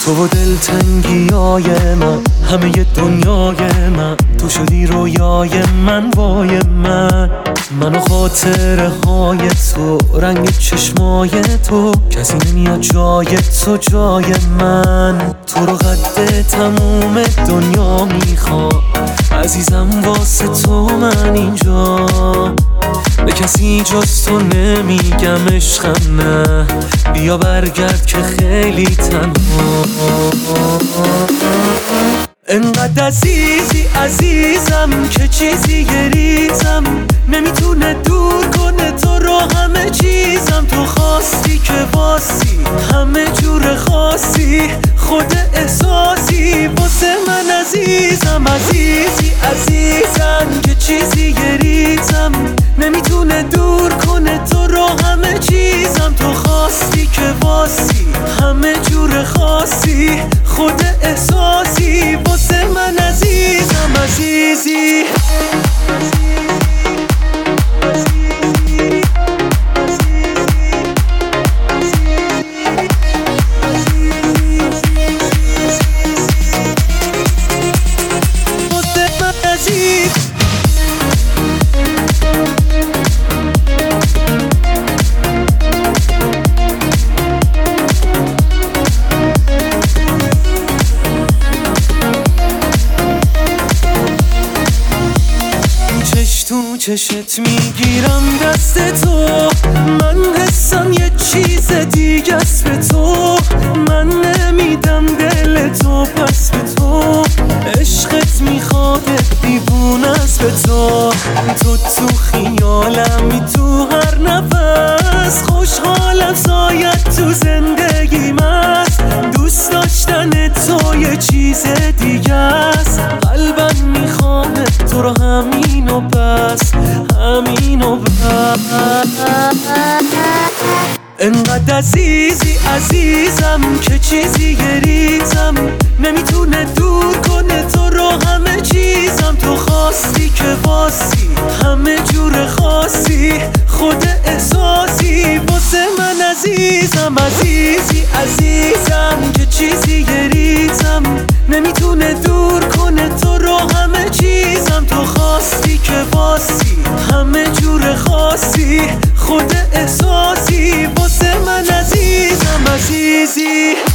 تو و دلتنگیای من، همه دنیای من، تو شدی رویای من، وای من و خاطره های تو، رنگ چشمای تو، کسی نمیاد جای تو جای من. تو رو قد تموم دنیا میخوام عزیزم، واسه تو من اینجا، به کسی جز تو نمیگم عشقم نه، بیا برگرد که خیلی تنها. انقدر عزیزی عزیزم که چیزی گریزم نمیتونه دور کنه تو رو، همه چیزم تو خواستی که واسی، همه جور خاصی، خود احساسی واسه من عزیزم. عزیزی عزیزم که چیزی گریزم نمیتونه دور کنه تو رو، همه چیزم تو خواستی که واسی، همه جور خاصی، خود احساسی واسه من عزیزم. عزیزی تو چشت میگیرم دست تو، من حسم یه چیز دیگه است به تو، من نمیدم دل تو پس به تو، عشقت میخواد دیوونه است به تو، تو خیالمی تو هر نفس، خوشحالم سایت تو زندگیم است، دوست داشتن تو یه چیز دیگه است، قلبم میخواد تو رو همین و بس، همین و بس. انقدر عزیزی عزیزم که چیزی گریزم نمیتونه دور کنه تو رو، همه چیزم تو خواستی که واسی، همه جور خاصی، خود احساسی واسه من عزیزم. عزیزی عزیزم که چیزی گریزم نمیتونه دور کنه تو رو، همه چیزم تو خواستی که واسی، همه جور خاصی، خود احساسی واسه من عزیزم. عزیزی